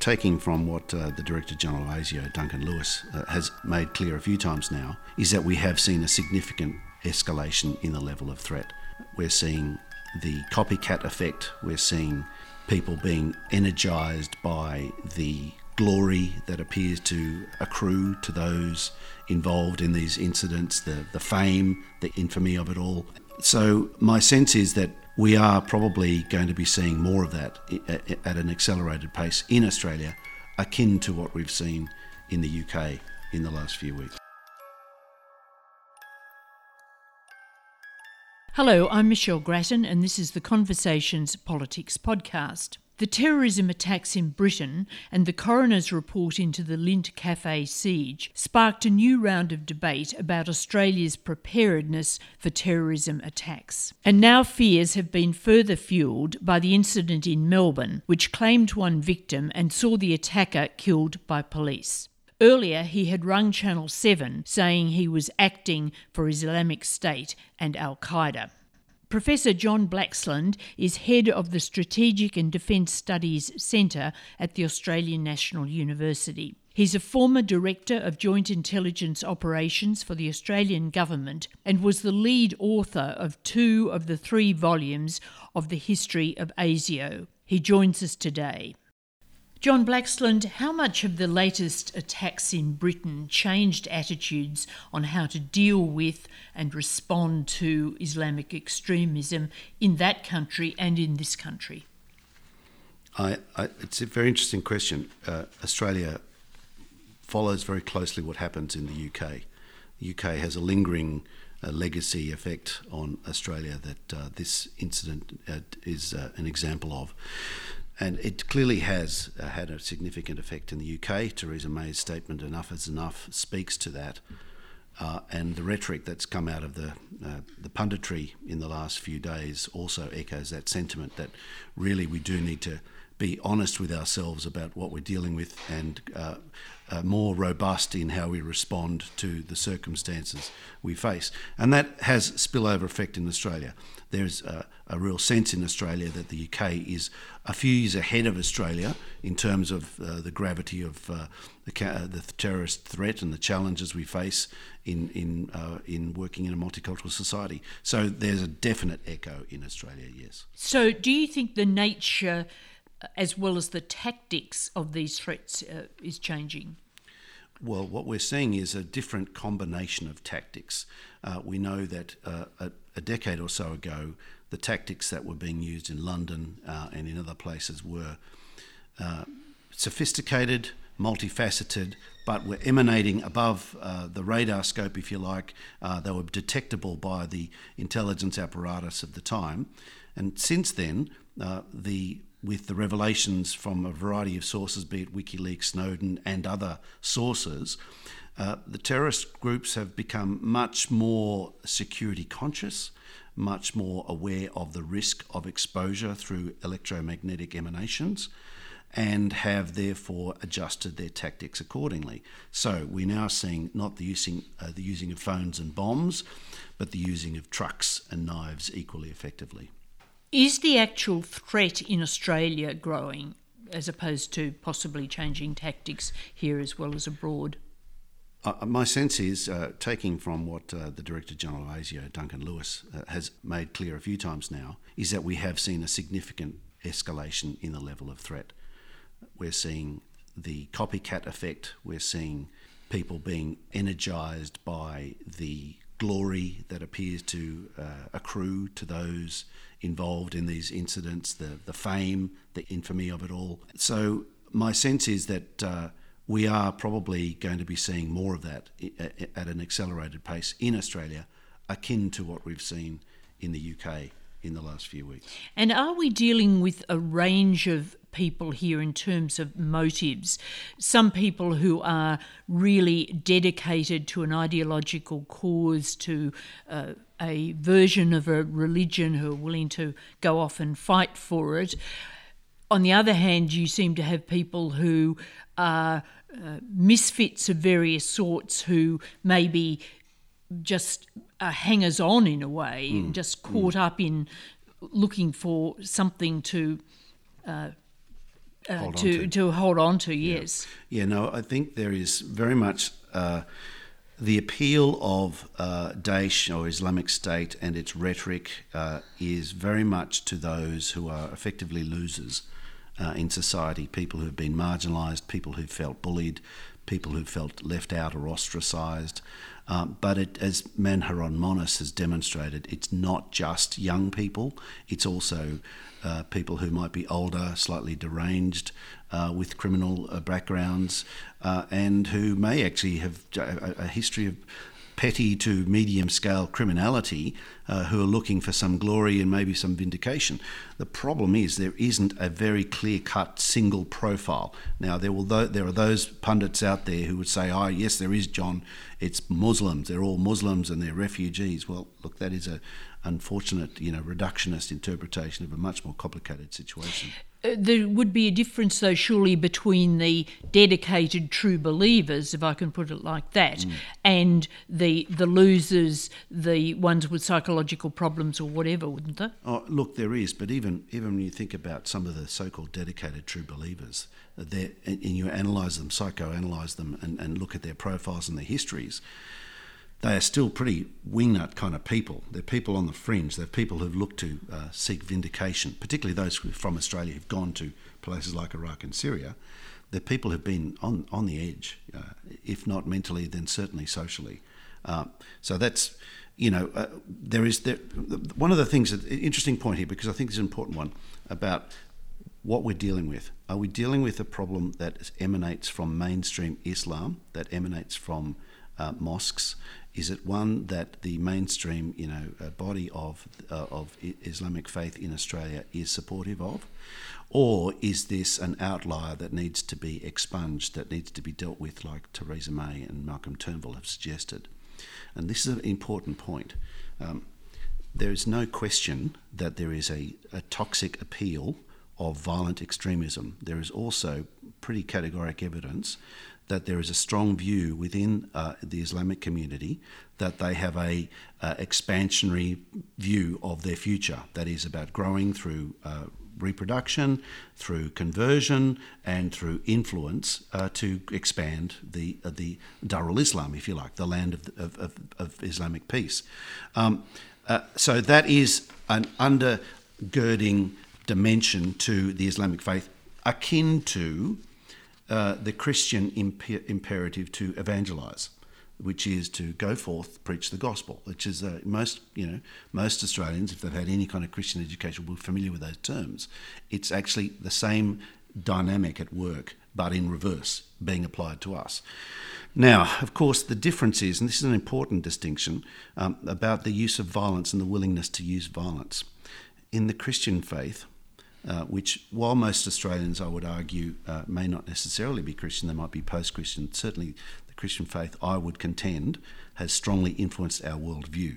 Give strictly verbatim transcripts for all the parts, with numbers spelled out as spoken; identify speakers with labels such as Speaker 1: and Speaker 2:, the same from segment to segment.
Speaker 1: taking from what uh, the Director General of ASIO, Duncan Lewis, uh, has made clear a few times now, is that we have seen a significant escalation in the level of threat. We're seeing the copycat effect. We're seeing people being energised by the glory that appears to accrue to those involved in these incidents, the, the fame, the infamy of it all. So my sense is that we are probably going to be seeing more of that at an accelerated pace in Australia, akin to what we've seen in the U K in the last few weeks.
Speaker 2: Hello, I'm Michelle Grattan, and this is the Conversations Politics podcast. The terrorism attacks in Britain and the coroner's report into the Lindt Cafe siege sparked a new round of debate about Australia's preparedness for terrorism attacks. And now fears have been further fuelled by the incident in Melbourne, which claimed one victim and saw the attacker killed by police. Earlier, he had rung Channel seven saying he was acting for Islamic State and Al-Qaeda. Professor John Blaxland is head of the Strategic and Defence Studies Centre at the Australian National University. He's a former Director of Joint Intelligence Operations for the Australian Government and was the lead author of two of the three volumes of the history of ASIO. He joins us today. John Blaxland, how much have the latest attacks in Britain changed attitudes on how to deal with and respond to Islamic extremism in that country and in this country?
Speaker 1: I, I, it's a very interesting question. Uh, Australia follows very closely what happens in the U K. The U K has a lingering uh, legacy effect on Australia that uh, this incident uh, is uh, an example of. And it clearly has uh, had a significant effect in the U K. Theresa May's statement, "Enough is enough," speaks to that. Uh, and the rhetoric that's come out of the uh, the punditry in the last few days also echoes that sentiment that really we do need to be honest with ourselves about what we're dealing with and uh, uh, more robust in how we respond to the circumstances we face. And that has spillover effect in Australia. There's a, a real sense in Australia that the U K is a few years ahead of Australia in terms of uh, the gravity of uh, the, ca- the terrorist threat and the challenges we face in in uh, in working in a multicultural society. So there's a definite echo in Australia, yes.
Speaker 2: So do you think the nature as well as the tactics of these threats uh, is changing?
Speaker 1: Well, what we're seeing is a different combination of tactics. Uh, we know that uh, a, a decade or so ago, the tactics that were being used in London uh, and in other places were uh, sophisticated, multifaceted, but were emanating above uh, the radar scope, if you like. Uh, they were detectable by the intelligence apparatus of the time. And since then, uh, the with the revelations from a variety of sources, be it WikiLeaks, Snowden and other sources, uh, the terrorist groups have become much more security conscious, much more aware of the risk of exposure through electromagnetic emanations, and have therefore adjusted their tactics accordingly. So we're now seeing not the using, uh, the using of phones and bombs, but the using of trucks and knives equally effectively.
Speaker 2: Is the actual threat in Australia growing as opposed to possibly changing tactics here as well as abroad?
Speaker 1: Uh, my sense is, uh, taking from what uh, the Director General of ASIO, Duncan Lewis, uh, has made clear a few times now, is that we have seen a significant escalation in the level of threat. We're seeing the copycat effect. We're seeing people being energised by the glory that appears to uh, accrue to those involved in these incidents, the, the fame, the infamy of it all. So my sense is that uh, we are probably going to be seeing more of that at an accelerated pace in Australia, akin to what we've seen in the U K in the last few weeks.
Speaker 2: And are we dealing with a range of people here in terms of motives? Some people who are really dedicated to an ideological cause, to uh, a version of a religion, who are willing to go off and fight for it. On the other hand, you seem to have people who are uh, misfits of various sorts who maybe just are hangers-on in a way, mm. just caught mm. up in looking for something to uh, uh,
Speaker 1: hold
Speaker 2: to,
Speaker 1: on to.
Speaker 2: to hold on to, yes.
Speaker 1: Yeah, yeah no, I think there is very much uh, the appeal of uh, Daesh or Islamic State and its rhetoric uh, is very much to those who are effectively losers uh, in society, people who have been marginalised, people who felt bullied, people who felt left out or ostracised. Um, but it, as Manharon Monis has demonstrated, it's not just young people, it's also uh, people who might be older, slightly deranged, uh, with criminal uh, backgrounds, uh, and who may actually have a, a history of petty to medium-scale criminality, uh, who are looking for some glory and maybe some vindication. The problem is there isn't a very clear-cut single profile. Now, there will th- there are those pundits out there who would say, oh, yes, there is, John, it's Muslims, they're all Muslims and they're refugees. Well, look, that is a unfortunate, you know, reductionist interpretation of a much more complicated situation.
Speaker 2: Uh, there would be a difference, though, surely, between the dedicated true believers, if I can put it like that, mm. and the the losers, the ones with psychological problems or whatever, wouldn't there?
Speaker 1: Oh, look, there is, but even even when you think about some of the so-called dedicated true believers, and you analyse them, psychoanalyse them, and, and look at their profiles and their histories, they are still pretty wingnut kind of people. They're people on the fringe. They're people who've looked to uh, seek vindication, particularly those from Australia who've gone to places like Iraq and Syria. They're people who've been on, on the edge, uh, if not mentally, then certainly socially. Uh, so that's, you know, uh, there is... There, one of the things, that, interesting point here, because I think it's an important one, about what we're dealing with. Are we dealing with a problem that emanates from mainstream Islam, that emanates from uh, mosques? Is it one that the mainstream, you know, uh, body of uh, of Islamic faith in Australia is supportive of, or is this an outlier that needs to be expunged, that needs to be dealt with, like Theresa May and Malcolm Turnbull have suggested? And this is an important point. Um, there is no question that there is a, a toxic appeal of violent extremism. There is also pretty categoric evidence that there is a strong view within uh, the Islamic community that they have a uh, expansionary view of their future, that is about growing through uh, reproduction, through conversion, and through influence uh, to expand the uh, the Darul Islam, if you like, the land of, of, of, of Islamic peace. Um, uh, so that is an undergirding dimension to the Islamic faith, akin to Uh, the Christian imper- imperative to evangelise, which is to go forth, preach the gospel, which is uh, most, you know, most Australians, if they've had any kind of Christian education, will be familiar with those terms. It's actually the same dynamic at work, but in reverse, being applied to us. Now, of course, the difference is, and this is an important distinction, um, about the use of violence and the willingness to use violence. In the Christian faith, Uh, which, while most Australians, I would argue, uh, may not necessarily be Christian, they might be post-Christian, certainly the Christian faith, I would contend, has strongly influenced our worldview.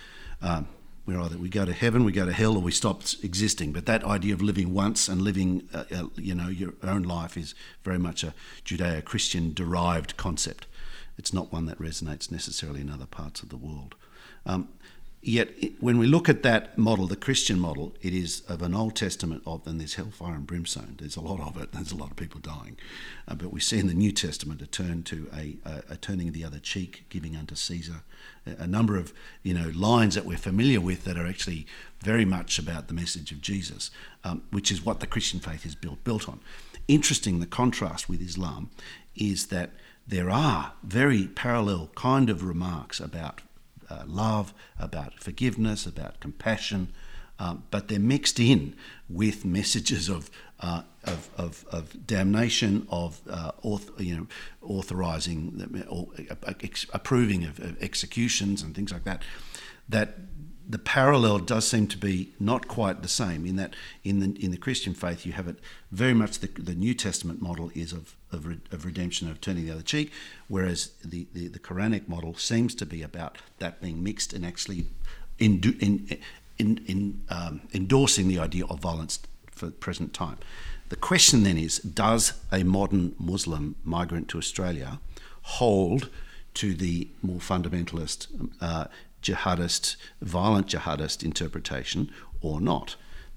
Speaker 1: Um, we're either we go to heaven, we go to hell, or we stop existing. But that idea of living once and living, uh, uh, you know, your own life is very much a Judeo-Christian derived concept. It's not one that resonates necessarily in other parts of the world. Um, Yet, when we look at that model, the Christian model, it is of an Old Testament of, and there's hellfire and brimstone. There's a lot of it. There's a lot of people dying. Uh, but we see in the New Testament a turn to a, a, a turning the other cheek, giving unto Caesar. A, a number of, you know, lines that we're familiar with that are actually very much about the message of Jesus, um, which is what the Christian faith is built built on. Interesting, the contrast with Islam is that there are very parallel kind of remarks about Uh, love, about forgiveness, about compassion, um, but they're mixed in with messages of uh, of, of, of damnation, of uh, author, you know, authorising or ex- approving of, of executions and things like that. That the parallel does seem to be not quite the same. In that, in the in the Christian faith, you have it very much. The, the New Testament model is of of, of redemption, of turning the other cheek, whereas the, the, the Quranic model seems to be about that being mixed and actually in, in, in, in um, endorsing the idea of violence for the present time. The question then is: does a modern Muslim migrant to Australia hold to the more fundamentalist, uh, jihadist, violent jihadist interpretation or not?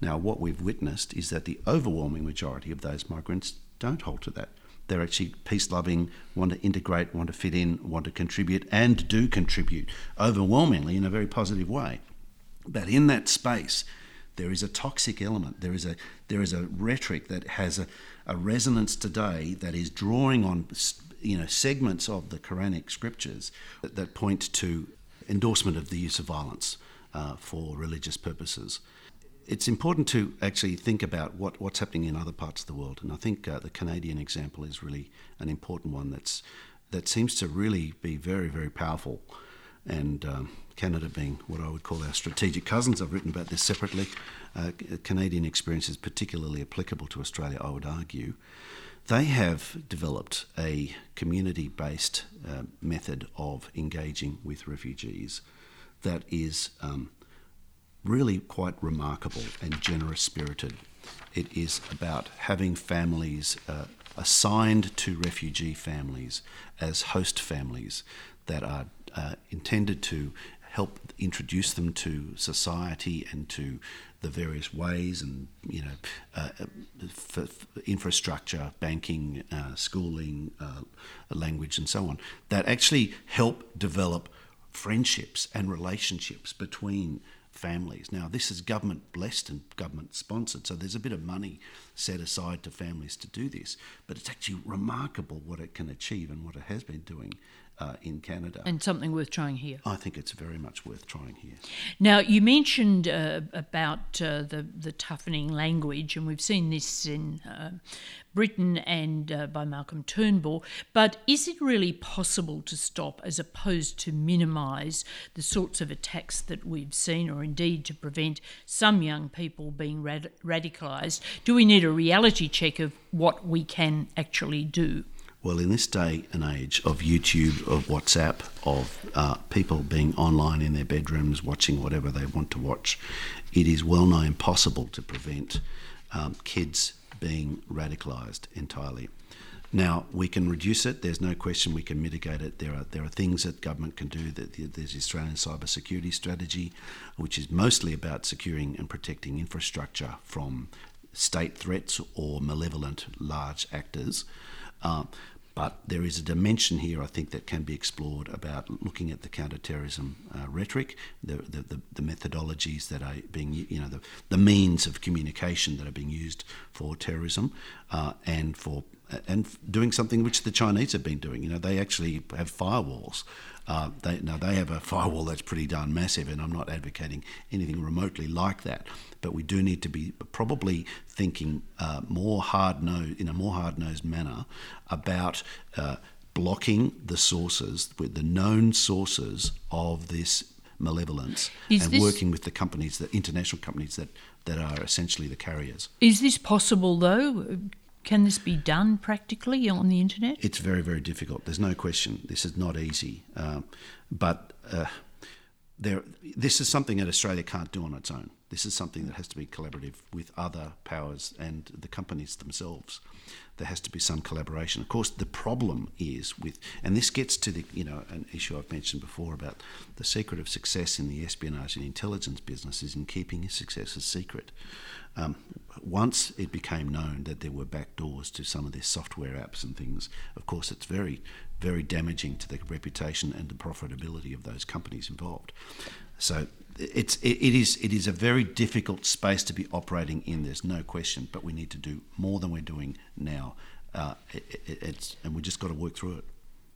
Speaker 1: Now, what we've witnessed is that the overwhelming majority of those migrants don't hold to that. They're actually peace-loving, want to integrate, want to fit in, want to contribute, and do contribute overwhelmingly in a very positive way. But in that space, there is a toxic element. There is a there is a rhetoric that has a, a resonance today that is drawing on, you know, segments of the Quranic scriptures that, that point to endorsement of the use of violence uh, for religious purposes. It's important to actually think about what, what's happening in other parts of the world, and I think uh, the Canadian example is really an important one that's that seems to really be very, very powerful. And um, Canada being what I would call our strategic cousins, I've written about this separately. Uh, Canadian experience is particularly applicable to Australia, I would argue. They have developed a community-based uh, method of engaging with refugees that is um, really quite remarkable and generous-spirited. It is about having families uh, assigned to refugee families as host families that are uh, intended to help introduce them to society and to the various ways and, you know, uh, for, for infrastructure, banking, uh, schooling, uh, language and so on, that actually help develop friendships and relationships between families. Now, this is government blessed and government sponsored, so there's a bit of money set aside to families to do this, but it's actually remarkable what it can achieve and what it has been doing uh, in Canada.
Speaker 2: And something worth trying here.
Speaker 1: I think it's very much worth trying here.
Speaker 2: Now, you mentioned uh, about uh, the, the toughening language, and we've seen this in uh, Britain and uh, by Malcolm Turnbull, but is it really possible to stop as opposed to minimise the sorts of attacks that we've seen, or indeed to prevent some young people being rad- radicalised? Do we need a reality check of what we can actually do?
Speaker 1: Well, in this day and age of YouTube, of WhatsApp, of uh, people being online in their bedrooms watching whatever they want to watch, it is well nigh impossible to prevent um, kids being radicalised entirely. Now, we can reduce it. There's no question we can mitigate it. There are there are things that government can do. That there's the Australian Cyber Security Strategy, which is mostly about securing and protecting infrastructure from state threats or malevolent large actors. Uh, but there is a dimension here, I think, that can be explored about looking at the counter-terrorism uh, rhetoric, the, the, the, the methodologies that are being, you know, the, the means of communication that are being used for terrorism, uh, and for and doing something which the Chinese have been doing. You know, they actually have firewalls. Uh, they, now, they have a firewall that's pretty darn massive, and I'm not advocating anything remotely like that. But we do need to be probably thinking uh, more hard-nosed, in a more hard-nosed manner about uh, blocking the sources, with the known sources of this malevolence,
Speaker 2: is
Speaker 1: and
Speaker 2: this,
Speaker 1: working with the companies, the international companies that, that are essentially the carriers.
Speaker 2: Is this possible, though? Can this be done practically on the internet?
Speaker 1: It's very, very difficult. There's no question. This is not easy. Um, but uh, there, this is something that Australia can't do on its own. This is something that has to be collaborative with other powers and the companies themselves. There has to be some collaboration. Of course, the problem is with, and this gets to the, you know, an issue I've mentioned before about the secret of success in the espionage and intelligence business is in keeping your success a secret. Um, once it became known that there were backdoors to some of their software apps and things, of course, it's very, very damaging to the reputation and the profitability of those companies involved. So it's it, it is it is a very difficult space to be operating in. There's no question, but we need to do more than we're doing now. Uh, it, it, it's and we just got to work through it.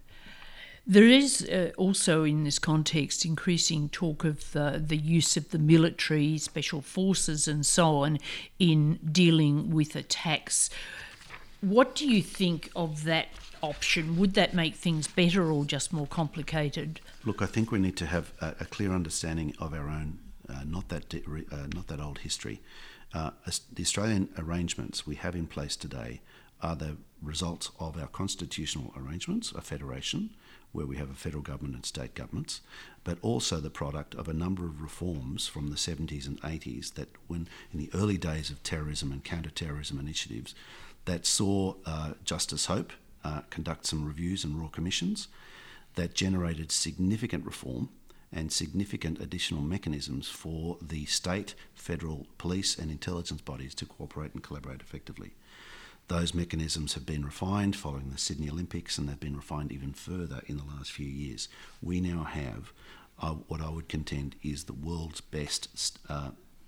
Speaker 2: There is uh, also in this context increasing talk of uh, the use of the military, special forces and so on in dealing with attacks. What do you think of that option? Would that make things better or just more complicated?
Speaker 1: Look, I think we need to have a, a clear understanding of our own, uh, not that de- uh, not that old history. Uh, the Australian arrangements we have in place today are the results of our constitutional arrangements, a federation, where we have a federal government and state governments, but also the product of a number of reforms from the seventies and eighties that, when in the early days of terrorism and counter-terrorism initiatives, that saw uh, Justice Hope uh, conduct some reviews and royal commissions that generated significant reform and significant additional mechanisms for the state, federal, police and intelligence bodies to cooperate and collaborate effectively. Those mechanisms have been refined following the Sydney Olympics, and they've been refined even further in the last few years. We now have uh, what I would contend is the world's best uh,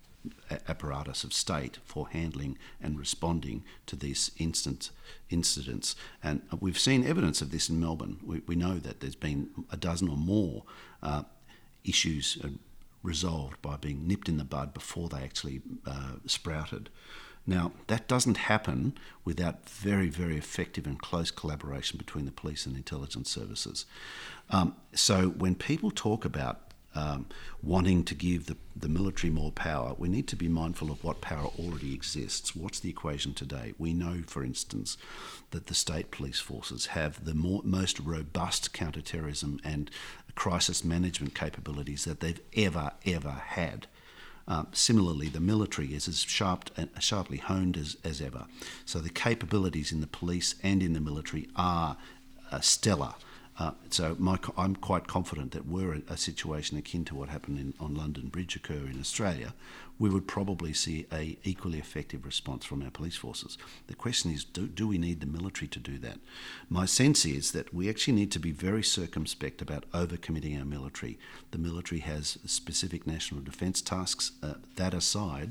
Speaker 1: apparatus of state for handling and responding to these instant incidents. And we've seen evidence of this in Melbourne. We, we know that there's been a dozen or more uh, issues uh, resolved by being nipped in the bud before they actually uh, sprouted. Now, that doesn't happen without very, very effective and close collaboration between the police and intelligence services. Um, so when people talk about um, wanting to give the, the military more power, we need to be mindful of what power already exists. What's the equation today? We know, for instance, that the state police forces have the more, most robust counter-terrorism and crisis management capabilities that they've ever, ever had. Uh, similarly, the military is as sharp, uh, sharply honed as, as ever. So the capabilities in the police and in the military are uh, stellar. Uh, so my, I'm quite confident that were a, a situation akin to what happened in, on London Bridge occur in Australia, we would probably see a equally effective response from our police forces. The question is, do, do we need the military to do that? My sense is that we actually need to be very circumspect about overcommitting our military. The military has specific national defence tasks. Uh, that aside,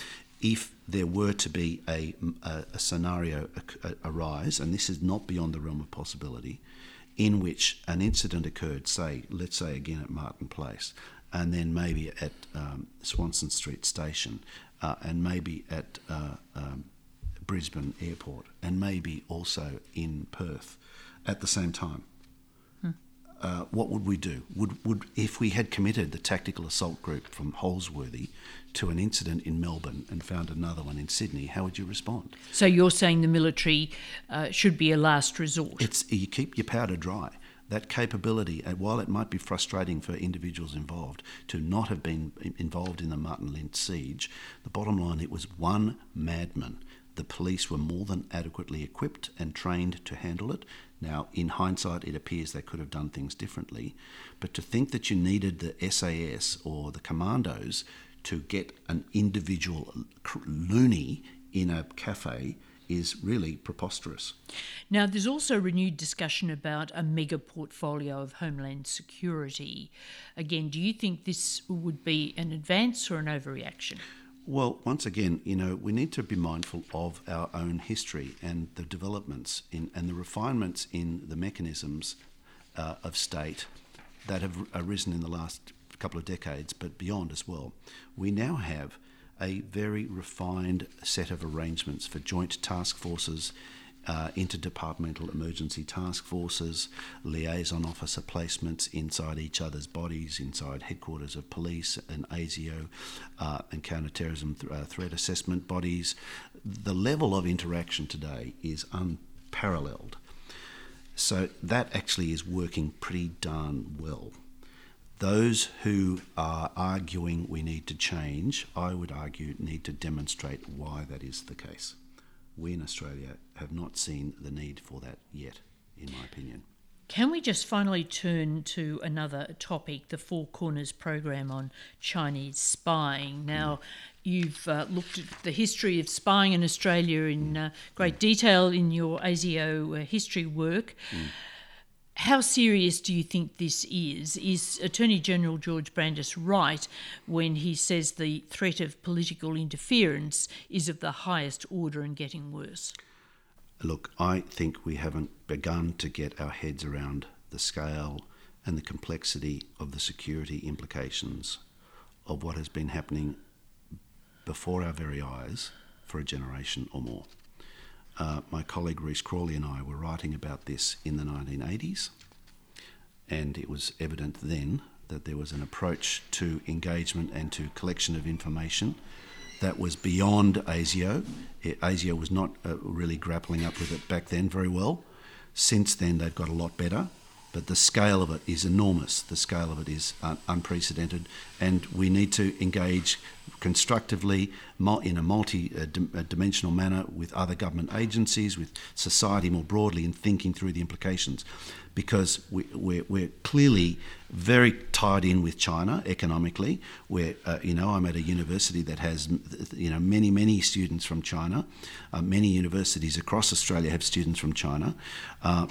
Speaker 1: if there were to be a, a, a scenario arise, and this is not beyond the realm of possibility, in which an incident occurred, say, let's say again at Martin Place, and then maybe at um, Swanston Street Station, uh, and maybe at uh, um, Brisbane Airport, and maybe also in Perth at the same time. Hmm. Uh, what would we do? Would would if we had committed the tactical assault group from Holsworthy to an incident in Melbourne and found another one in Sydney, how would you respond?
Speaker 2: So you're saying the military uh, should be a last resort?
Speaker 1: It's you keep your powder dry. That capability, and while it might be frustrating for individuals involved to not have been involved in the Martin Lynch siege, the bottom line, it was one madman. The police were more than adequately equipped and trained to handle it. Now, in hindsight, it appears they could have done things differently. But to think that you needed the S A S or the commandos to get an individual loony in a cafe is really preposterous.
Speaker 2: Now, there's also renewed discussion about a mega portfolio of homeland security. Again, do you think this would be an advance or an overreaction?
Speaker 1: Well, once again, you know, we need to be mindful of our own history and the developments in and the refinements in the mechanisms uh, of state that have arisen in the last couple of decades, but beyond as well. We now have a very refined set of arrangements for joint task forces, uh, interdepartmental emergency task forces, liaison officer placements inside each other's bodies, inside headquarters of police and A S I O uh, and counter-terrorism th- uh, threat assessment bodies. The level of interaction today is unparalleled. So that actually is working pretty darn well. Those who are arguing we need to change, I would argue, need to demonstrate why that is the case. We in Australia have not seen the need for that yet, in my opinion.
Speaker 2: Can we just finally turn to another topic, the Four Corners program on Chinese spying? Now, mm. you've uh, looked at the history of spying in Australia in uh, great detail in your A S I O uh, history work. Mm. How serious do you think this is? Is Attorney General George Brandis right when he says the threat of political interference is of the highest order and getting worse?
Speaker 1: Look, I think we haven't begun to get our heads around the scale and the complexity of the security implications of what has been happening before our very eyes for a generation or more. Uh, my colleague Rhys Crawley and I were writing about this in the nineteen eighties, and it was evident then that there was an approach to engagement and to collection of information that was beyond A S I O. A S I O was not uh, really grappling up with it back then very well. Since then, they've got a lot better, but the scale of it is enormous. The scale of it is uh, unprecedented, and we need to engage constructively in a multi-dimensional manner with other government agencies, with society more broadly, in thinking through the implications. because we, we're, we're clearly very tied in with China economically. We're, uh, you know, I'm at a university that has, you know, many, many students from China. Uh, many universities across Australia have students from China. Uh,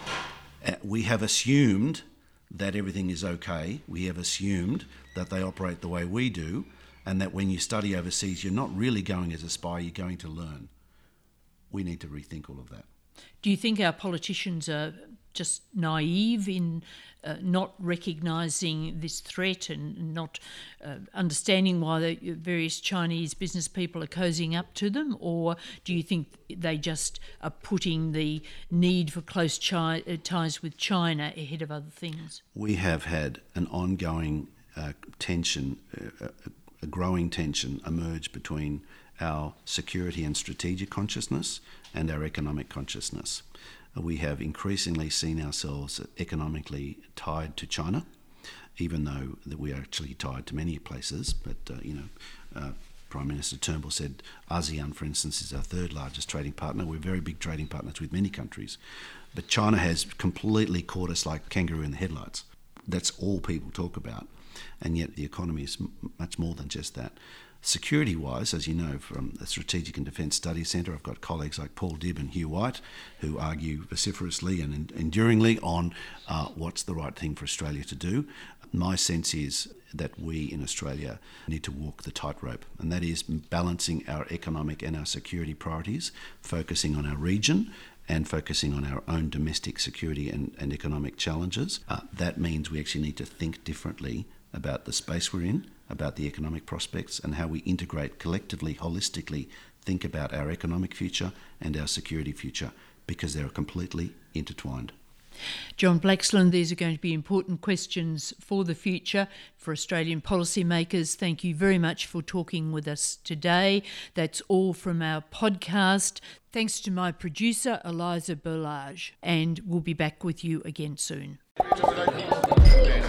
Speaker 1: we have assumed that everything is okay. We have assumed that they operate the way we do, and that when you study overseas, you're not really going as a spy, you're going to learn. We need to rethink all of that.
Speaker 2: Do you think our politicians are just naive in uh, not recognising this threat and not uh, understanding why the various Chinese business people are cozying up to them? Or do you think they just are putting the need for close chi- ties with China ahead of other things?
Speaker 1: We have had an ongoing uh, tension, uh, a growing tension emerge between our security and strategic consciousness and our economic consciousness. We have increasingly seen ourselves economically tied to China, even though that we are actually tied to many places. But, uh, you know, uh, Prime Minister Turnbull said ASEAN, for instance, is our third largest trading partner. We're very big trading partners with many countries. But China has completely caught us like kangaroo in the headlights. That's all people talk about. And yet the economy is m- much more than just that. Security-wise, as you know, from the Strategic and Defence Studies Centre, I've got colleagues like Paul Dibb and Hugh White who argue vociferously and enduringly on uh, what's the right thing for Australia to do. My sense is that we in Australia need to walk the tightrope, and that is balancing our economic and our security priorities, focusing on our region and focusing on our own domestic security and, and economic challenges. Uh, that means we actually need to think differently about the space we're in, about the economic prospects, and how we integrate collectively, holistically, think about our economic future and our security future, because they are completely intertwined.
Speaker 2: John Blaxland, these are going to be important questions for the future for Australian policymakers. Thank you very much for talking with us today. That's all from our podcast. Thanks to my producer, Eliza Berlage, and we'll be back with you again soon.